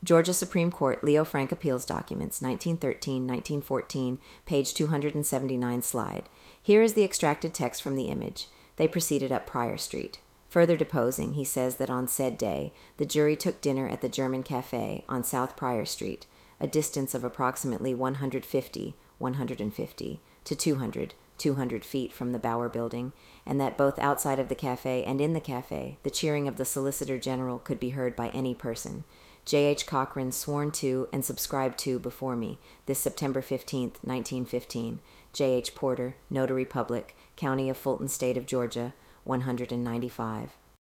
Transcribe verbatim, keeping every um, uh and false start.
Georgia Supreme Court, Leo Frank Appeals Documents, nineteen thirteen, nineteen fourteen, page two hundred seventy-nine slide. Here is the extracted text from the image. They proceeded up Pryor Street. Further deposing, he says that on said day, the jury took dinner at the German Cafe on South Pryor Street, a distance of approximately one hundred fifty, one hundred fifty to two hundred, two hundred feet from the Bauer Building, and that both outside of the cafe and in the cafe, the cheering of the Solicitor General could be heard by any person. J H. Cochran sworn to and subscribed to before me, this September fifteenth, nineteen fifteen. J H. Porter, Notary Public, County of Fulton, State of Georgia, one hundred ninety-five.